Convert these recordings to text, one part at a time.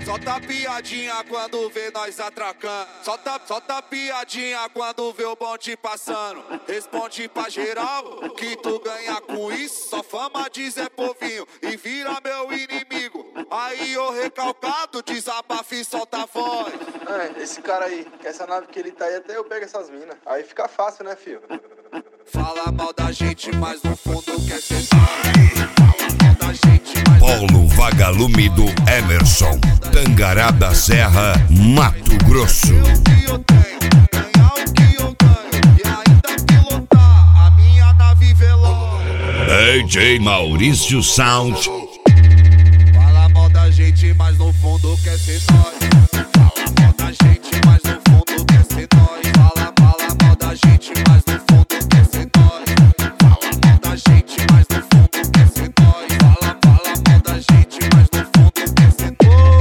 Solta piadinha quando vê nós atracando. Solta piadinha quando vê o bonde passando. Responde pra geral que tu ganha com isso. Só fama de Zé Povinho e vira meu inimigo. Aí o recalcado desabafa e solta a voz. Esse cara aí, que essa nave que ele tá aí, até eu pego essas minas. Aí fica fácil, né, filho? Fala mal da gente, mas no fundo quer ser nós. Fala mal da gente, mas Polo Vagalume do Emerson, Tangará da Serra, Mato Grosso. o que eu tenho, ganhar o que eu ganho e ainda pilotar a minha nave veloz. DJ Maurício Sound. Fala mal da gente, mas no fundo quer ser nós. Fala mal da gente, mas no fundo quer ser nós. Fala mal da gente, mas no fundo quer ser nós. Fala mal da gente, mas no fundo quer ser nós. Fala mal da gente, mas no fundo quer ser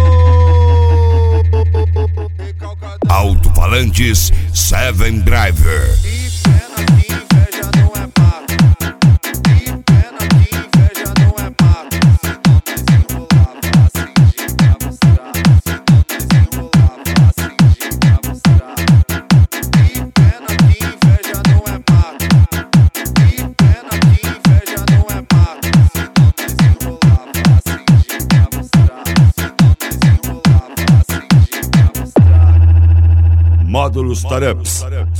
nós. Alto-falantes Seven Driver. Que pena que inveja não é mato. Que pena que inveja não é mato. Senão nós enrolava assim de pra mostrar. Senão nós enrolava assim de pra mostrar. Que pena que inveja não é mato. Que pena que inveja não é mato. Senão nós enrolava assim de pra mostrar. Senão nós enrolava assim de pra mostrar. Módulos Tareps.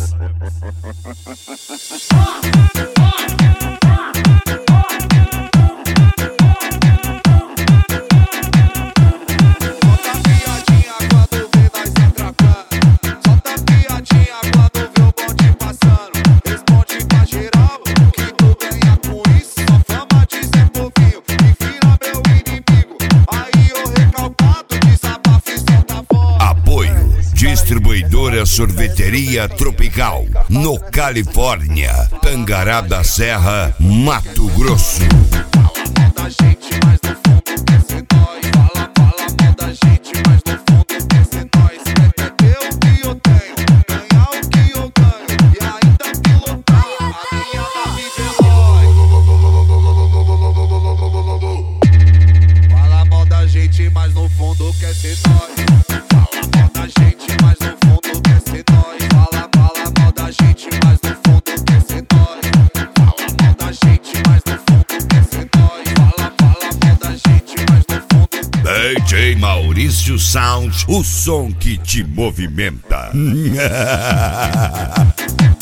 Solta piadinha quando vê nós atracando. Solta piadinha quando vê o bonde passando. Responde pra geral que tu ganha com isso. Só fama de Zé Povinho e vira meu inimigo. Aí o recalcado desabafa e solta a voz. Apoio Distribuidora Sorveteria Tropical, no Califórnia, Tangará da Serra, Mato Grosso. Fala mal da gente, mas no fundo quer ser nós. Fala mal da gente, mas no fundo quer ser nós. É ter o que eu tenho, ganhar o que eu ganho e ainda pilotar a minha nave veloz. Fala mal da gente, mas no fundo quer ser nós. Fala mal da gente, mas no fundo quer ser nós. Fala mal da gente, mas no fundo quer ser nós. Fala mal da gente, mas no fundo quer ser nós. Fala mal da gente, mas no fundo. DJ Maurício Sound, o som que te movimenta.